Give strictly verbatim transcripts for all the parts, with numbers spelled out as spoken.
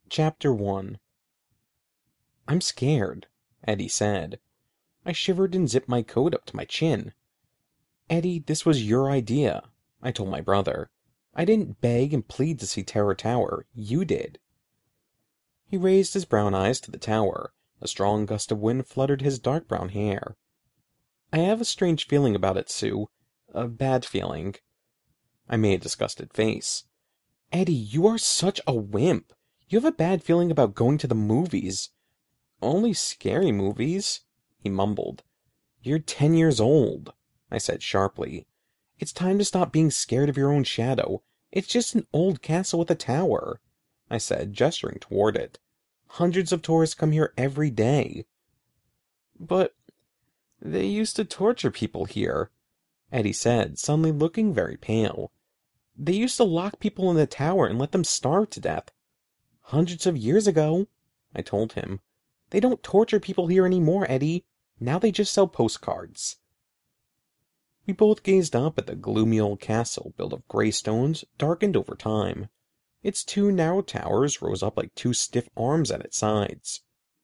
Chapter one. "I'm scared," Eddie said. I shivered and zipped my coat up to my chin. "Eddie, this was your idea," I told my brother. "I didn't beg and plead to see Terror Tower. You did." He raised his brown eyes to the tower. A strong gust of wind fluttered his dark brown hair. "I have a strange feeling about it, Sue. A bad feeling." I made a disgusted face. "Eddie, you are such a wimp. You have a bad feeling about going to the movies." "Only scary movies," he mumbled. "You're ten years old," I said sharply. "It's time to stop being scared of your own shadow. It's just an old castle with a tower," I said, gesturing toward it. "Hundreds of tourists come here every day." "But they used to torture people here," Eddie said, suddenly looking very pale. "They used to lock people in the tower and let them starve to death." "Hundreds of years ago," I told him. "They don't torture people here anymore, Eddie. Now they just sell postcards." We both gazed up at the gloomy old castle built of gray stones, darkened over time. Its two narrow towers rose up like two stiff arms at its sides.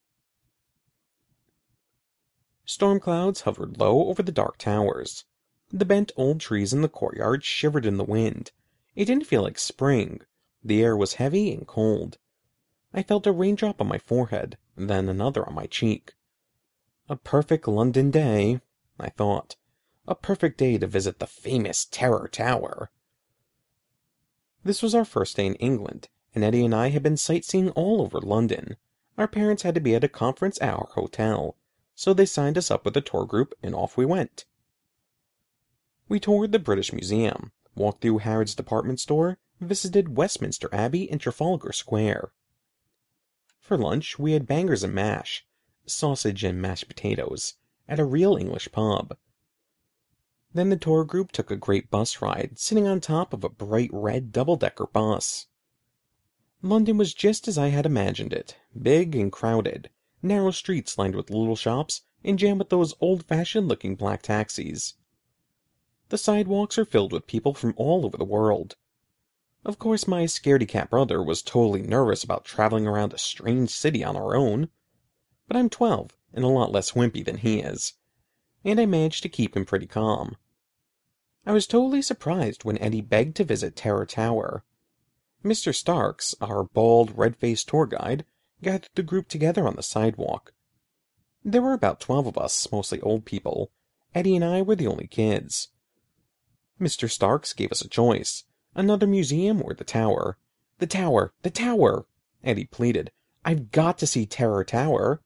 Storm clouds hovered low over the dark towers. The bent old trees in the courtyard shivered in the wind. It didn't feel like spring. The air was heavy and cold. I felt a raindrop on my forehead, then another on my cheek. A perfect London day, I thought. A perfect day to visit the famous Terror Tower. This was our first day in England, and Eddie and I had been sightseeing all over London. Our parents had to be at a conference at our hotel, so they signed us up with a tour group, and off we went. We toured the British Museum, walked through Harrods department store, visited Westminster Abbey and Trafalgar Square. For lunch, we had bangers and mash, sausage and mashed potatoes, at a real English pub. Then the tour group took a great bus ride, sitting on top of a bright red double-decker bus. London was just as I had imagined it, big and crowded, narrow streets lined with little shops, and jammed with those old-fashioned-looking black taxis. The sidewalks are filled with people from all over the world. Of course, my scaredy-cat brother was totally nervous about traveling around a strange city on our own. But I'm twelve, and a lot less wimpy than he is, and I managed to keep him pretty calm. I was totally surprised when Eddie begged to visit Terror Tower. Mister Starks, our bald, red-faced tour guide, gathered the group together on the sidewalk. There were about twelve of us, mostly old people. Eddie and I were the only kids. Mister Starks gave us a choice. Another museum or the tower. "The tower! The tower!" Eddie pleaded. "I've got to see Terror Tower."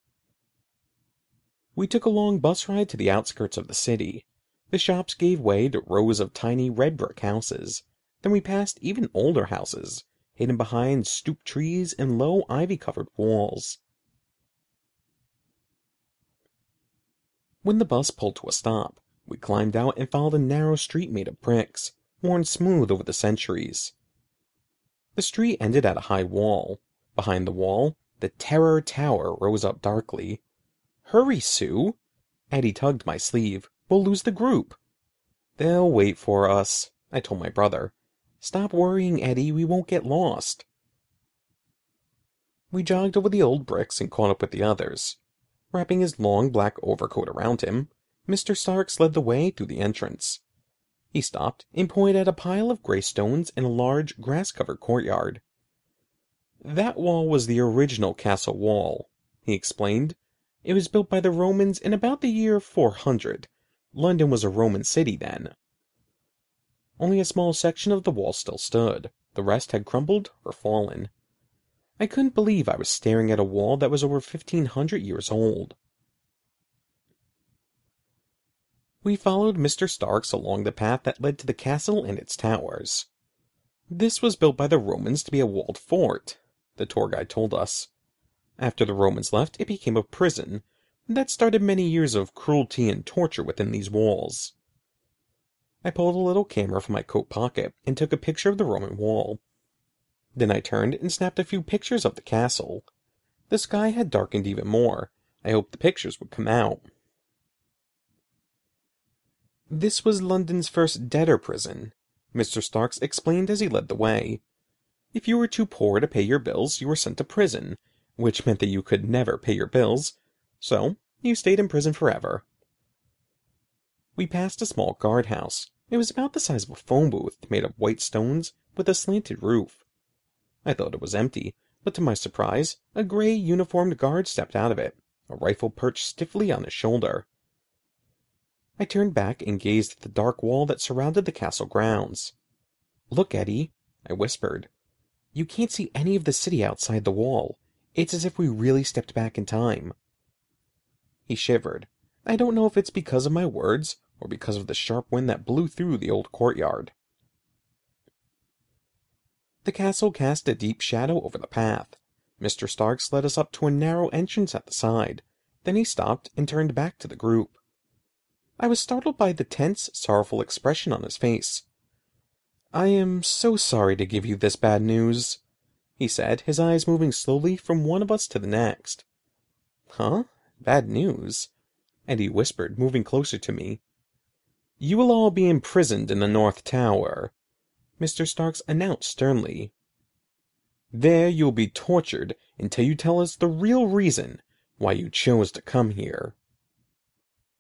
We took a long bus ride to the outskirts of the city. The shops gave way to rows of tiny red brick houses. Then we passed even older houses, hidden behind stooped trees and low ivy-covered walls. When the bus pulled to a stop, we climbed out and followed a narrow street made of bricks, worn smooth over the centuries. The street ended at a high wall. Behind the wall, the Terror Tower rose up darkly. "Hurry, Sue!" Eddie tugged my sleeve. "We'll lose the group." "They'll wait for us," I told my brother. "Stop worrying, Eddie. We won't get lost." We jogged over the old bricks and caught up with the others. Wrapping his long black overcoat around him, Mister Starks led the way through the entrance. He stopped and pointed at a pile of gray stones in a large, grass-covered courtyard. "That wall was the original castle wall," he explained. "It was built by the Romans in about the year four hundred. London was a Roman city then." Only a small section of the wall still stood. The rest had crumbled or fallen. I couldn't believe I was staring at a wall that was over fifteen hundred years old. We followed Mister Starks along the path that led to the castle and its towers. "This was built by the Romans to be a walled fort," the tour guide told us. "After the Romans left, it became a prison. That started many years of cruelty and torture within these walls." I pulled a little camera from my coat pocket and took a picture of the Roman wall. Then I turned and snapped a few pictures of the castle. The sky had darkened even more. I hoped the pictures would come out. "This was London's first debtor prison," Mister Starks explained as he led the way. If you were too poor to pay your bills, you were sent to prison, which meant that you could never pay your bills, so you stayed in prison forever. We passed a small guardhouse. It was about the size of a phone booth, made of white stones, with a slanted roof. I thought it was empty, but to my surprise, a gray uniformed guard stepped out of it, a rifle perched stiffly on his shoulder. I turned back and gazed at the dark wall that surrounded the castle grounds. "Look, Eddie," I whispered. "You can't see any of the city outside the wall. It's as if we really stepped back in time." He shivered. I don't know if it's because of my words, or because of the sharp wind that blew through the old courtyard. The castle cast a deep shadow over the path. Mister Starks led us up to a narrow entrance at the side. Then he stopped and turned back to the group. I was startled by the tense, sorrowful expression on his face. "I am so sorry to give you this bad news," he said, his eyes moving slowly from one of us to the next. "Huh? Bad news?" Eddie whispered, moving closer to me. "You will all be imprisoned in the North Tower," Mister Starks announced sternly. "There you will be tortured until you tell us the real reason why you chose to come here."